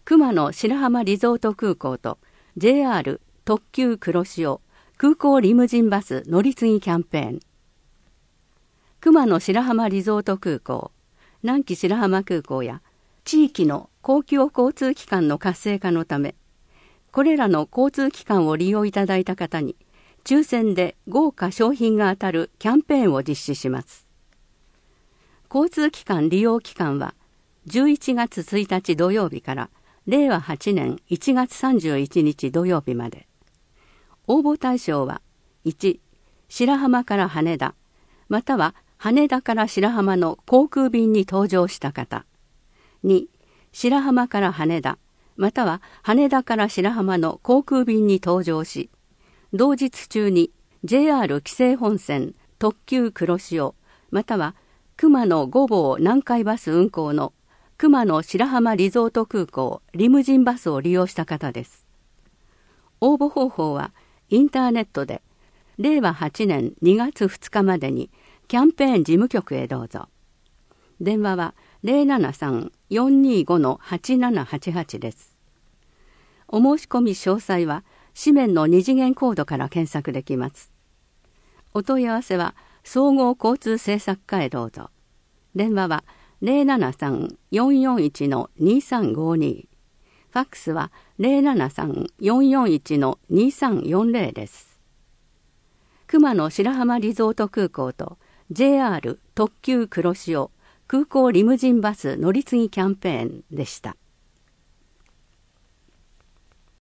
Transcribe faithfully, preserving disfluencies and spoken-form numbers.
熊野白浜リゾート空港と ジェイアール 特急黒潮空港リムジンバス乗り継ぎキャンペーン。熊野白浜リゾート空港、南紀白浜空港や地域の公共交通機関の活性化のため、これらの交通機関を利用いただいた方に抽選で豪華商品が当たるキャンペーンを実施します。交通機関利用期間はじゅういちがつついたち土曜日かられいわはちねんいちがつさんじゅういちにち土曜日まで。応募対象はいち、白浜から羽田、または羽田から白浜の航空便に搭乗した方。に、白浜から羽田、または羽田から白浜の航空便に搭乗し、同日中に ジェイアール 紀勢本線特急黒潮、または熊野ごぼう南海バス運行の熊野白浜リゾート空港リムジンバスを利用した方です。応募方法はインターネットでれいわはちねんにがつふつかまでにキャンペーン事務局へどうぞ。電話は ゼロななさん よんにーご はちななはちはち です。お申し込み詳細は紙面の二次元コードから検索できます。お問い合わせは総合交通政策課へどうぞ。電話はゼロななさん よんよんいち にさんごに、ファックスはゼロななさん よんよんいち にさんよんゼロです。熊野白浜リゾート空港と ジェイアール 特急黒潮空港リムジンバス乗り継ぎキャンペーンでした。